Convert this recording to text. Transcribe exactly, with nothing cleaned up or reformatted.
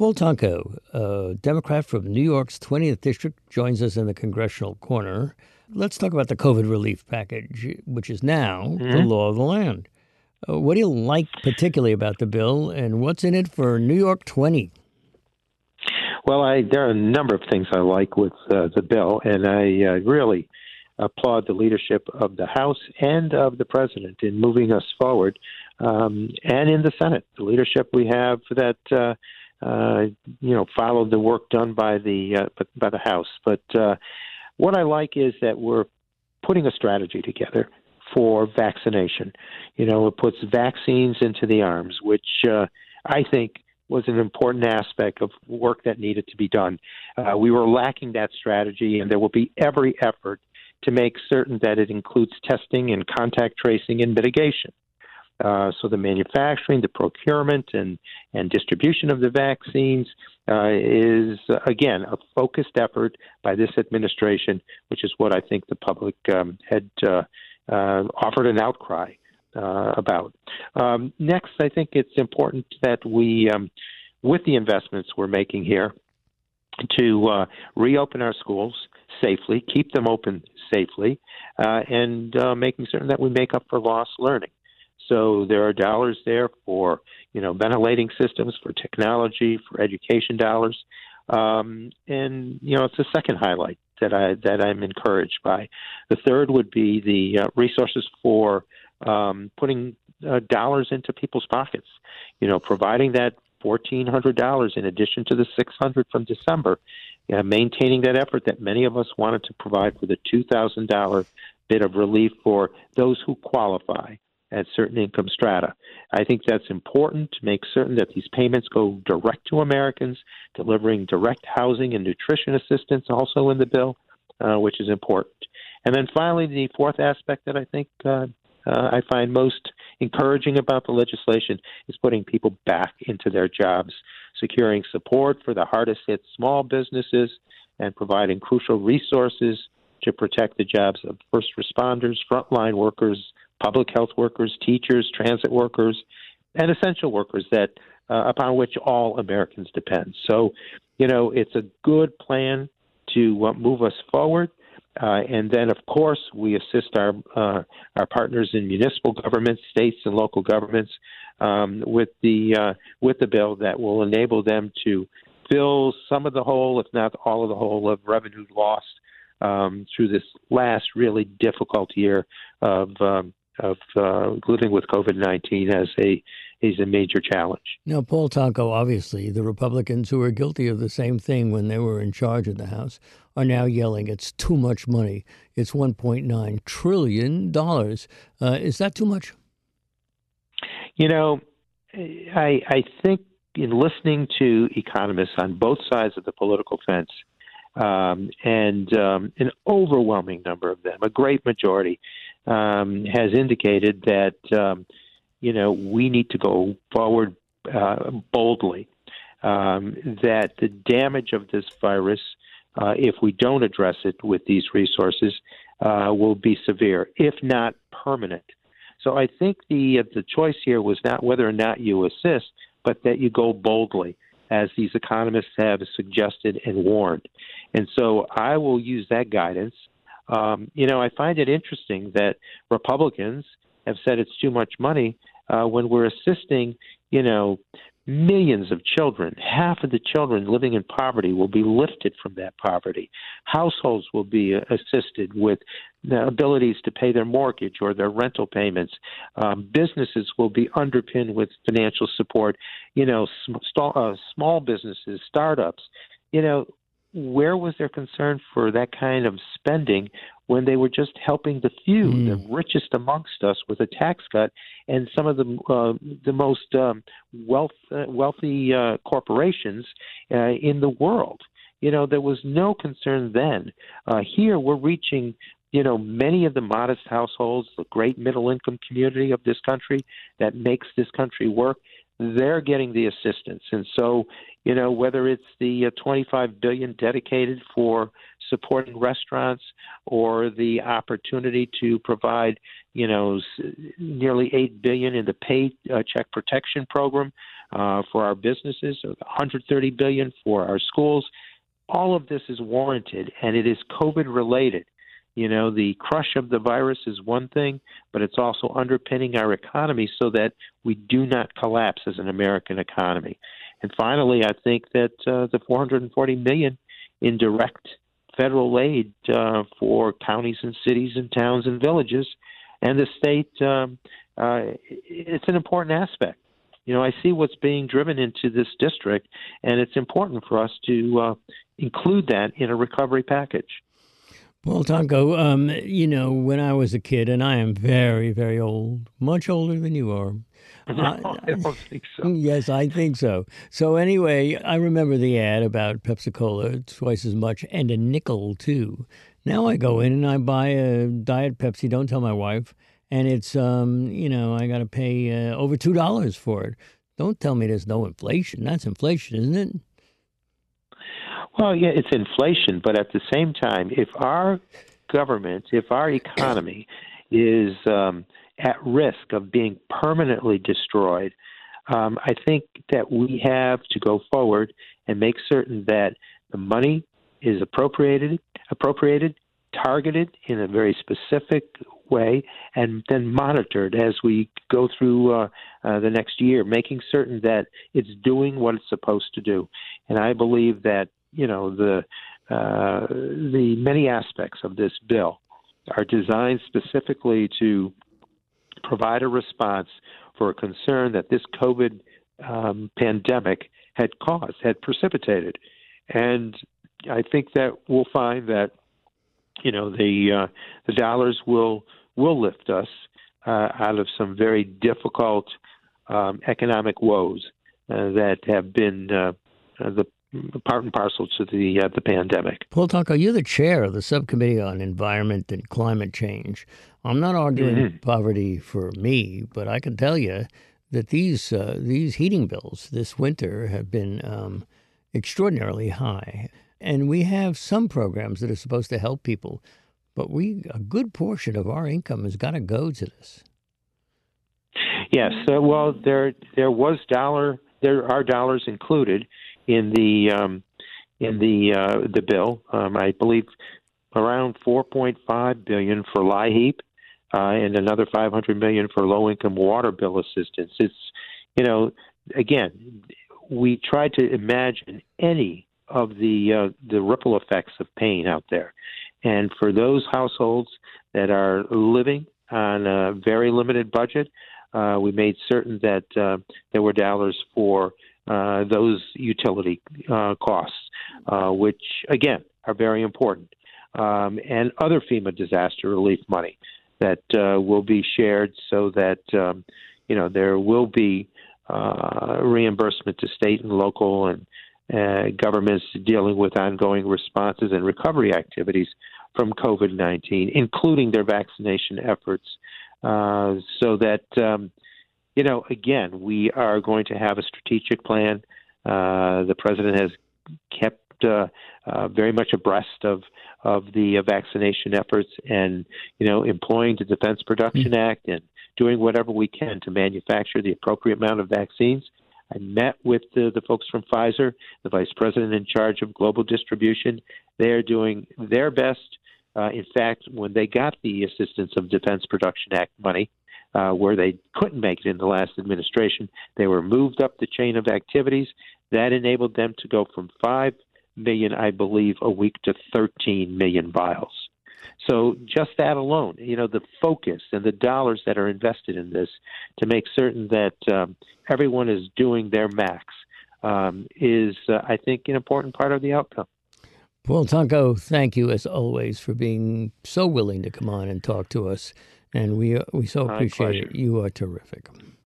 Paul Tonko, a Democrat from New York's twentieth District, joins us in the Congressional Corner. Let's talk about the COVID relief package, which is now the Mm-hmm. law of the land. Uh, what do you like particularly about the bill, and what's in it for New York twenty? Well, I, there are a number of things I like with uh, the bill, and I uh, really applaud the leadership of the House and of the President in moving us forward, um, and in the Senate, the leadership we have that uh, uh, you know followed the work done by the uh, by the House. But uh, what I like is that we're putting a strategy together for vaccination. You know, it puts vaccines into the arms, which uh, I think was an important aspect of work that needed to be done. Uh, we were lacking that strategy, and there will be every effort to make certain that it includes testing and contact tracing and mitigation. Uh, so the manufacturing, the procurement, and, and distribution of the vaccines uh, is, uh, again, a focused effort by this administration, which is what I think the public um, had uh, uh, offered an outcry Uh, about. Um, next, I think it's important that we, um, with the investments we're making here, to uh, reopen our schools safely, keep them open safely, uh, and uh, making certain that we make up for lost learning. So there are dollars there for, you know, ventilating systems, for technology, for education dollars, um, and you know, it's the second highlight that I that I'm encouraged by. The third would be the uh, resources for Um, putting uh, dollars into people's pockets, you know, providing that fourteen hundred dollars in addition to the six hundred dollars from December, uh, maintaining that effort that many of us wanted to provide for the two thousand dollars bit of relief for those who qualify at certain income strata. I think that's important to make certain that these payments go direct to Americans, delivering direct housing and nutrition assistance also in the bill, uh, which is important. And then finally, the fourth aspect that I think uh, Uh, I find most encouraging about the legislation is putting people back into their jobs, securing support for the hardest hit small businesses, and providing crucial resources to protect the jobs of first responders, frontline workers, public health workers, teachers, transit workers, and essential workers that uh, upon which all Americans depend. So, you know, it's a good plan to uh, move us forward. Uh, and then, of course, we assist our uh, our partners in municipal governments, states, and local governments um, with the uh, with the bill that will enable them to fill some of the hole, if not all of the hole, of revenue lost um, through this last really difficult year of um, of uh, living with COVID nineteen as a is a major challenge. Now, Paul Tonko, obviously, the Republicans who were guilty of the same thing when they were in charge of the House are now yelling it's too much money. It's one point nine trillion dollars. Uh, is that too much? You know, I, I think in listening to economists on both sides of the political fence, um, and um, an overwhelming number of them, a great majority, um, has indicated that um, you know, we need to go forward uh, boldly, um, that the damage of this virus, uh, if we don't address it with these resources, uh, will be severe, if not permanent. So I think the uh, the choice here was not whether or not you assist, but that you go boldly, as these economists have suggested and warned. And so I will use that guidance. Um, you know, I find it interesting that Republicans have said it's too much money uh, when we're assisting, you know, millions of children. Half of the children living in poverty will be lifted from that poverty. Households will be uh, assisted with the abilities to pay their mortgage or their rental payments. Um, businesses will be underpinned with financial support. You know, sm- st- uh, small businesses, startups, you know, where was their concern for that kind of spending when they were just helping the few, mm. the richest amongst us, with a tax cut, and some of the uh, the most um, wealth uh, wealthy uh, corporations uh, in the world? You know, there was no concern then. Uh, here, we're reaching, you know, many of the modest households, the great middle income community of this country that makes this country work. They're getting the assistance, and so, you know, whether it's the uh, twenty-five billion dollars dedicated for supporting restaurants, or the opportunity to provide, you know, nearly eight billion dollars in the paid uh, check protection program, uh, for our businesses, one hundred thirty billion dollars for our schools. All of this is warranted, and it is COVID related. You know, the crush of the virus is one thing, but it's also underpinning our economy so that we do not collapse as an American economy. And finally, I think that uh, the four hundred forty million dollars in direct federal aid uh, for counties and cities and towns and villages and the state, um, uh, it's an important aspect. You know, I see what's being driven into this district, and it's important for us to uh, include that in a recovery package. Well, Tonko, um, you know, when I was a kid, and I am very, very old, much older than you are. No, I, I don't think so. Yes, I think so. So anyway, I remember the ad about Pepsi-Cola, twice as much, and a nickel, too. Now I go in and I buy a Diet Pepsi, don't tell my wife, and it's, um, you know, I got to pay uh, over two dollars for it. Don't tell me there's no inflation. That's inflation, isn't it? Well, yeah, it's inflation, but at the same time, if our government, if our economy is um, at risk of being permanently destroyed, um, I think that we have to go forward and make certain that the money is appropriated, appropriated, targeted in a very specific way, and then monitored as we go through uh, uh, the next year, making certain that it's doing what it's supposed to do. And I believe that you know the uh, the many aspects of this bill are designed specifically to provide a response for a concern that this COVID um, pandemic had caused, had precipitated, and I think that we'll find that you know the uh, the dollars will will lift us uh, out of some very difficult um, economic woes uh, that have been uh, the part and parcel to the uh, the pandemic. Paul Tonko, you're the chair of the subcommittee on environment and climate change. I'm not arguing mm-hmm. poverty for me, but I can tell you that these uh, these heating bills this winter have been um, extraordinarily high, and we have some programs that are supposed to help people, but we a good portion of our income has got to go to this. Yes, uh, well, there there was dollar there are dollars included in the um, in the uh, the bill. Um, I believe around four point five billion dollars for LIHEAP uh, and another five hundred million dollars for low-income water bill assistance. It's, you know, again, we try to imagine any of the uh, the ripple effects of pain out there. And for those households that are living on a very limited budget, uh, we made certain that uh, there were dollars for Uh, those utility uh, costs, uh, which, again, are very important, um, and other FEMA disaster relief money that uh, will be shared so that, um, you know, there will be uh, reimbursement to state and local and uh, governments dealing with ongoing responses and recovery activities from COVID nineteen, including their vaccination efforts, uh, so that um, You know, again, we are going to have a strategic plan. Uh, the president has kept uh, uh, very much abreast of of the uh, vaccination efforts, and you know, employing the Defense Production Act and doing whatever we can to manufacture the appropriate amount of vaccines. I met with the, the folks from Pfizer, the vice president in charge of global distribution. They are doing their best. Uh, in fact, when they got the Assistance of Defense Production Act money, Uh, where they couldn't make it in the last administration, they were moved up the chain of activities. That enabled them to go from five million, I believe, a week to thirteen million vials. So just that alone, you know, the focus and the dollars that are invested in this to make certain that um, everyone is doing their max um, is, uh, I think, an important part of the outcome. Paul Tonko, thank you as always for being so willing to come on and talk to us. And we we so appreciate it. You are terrific.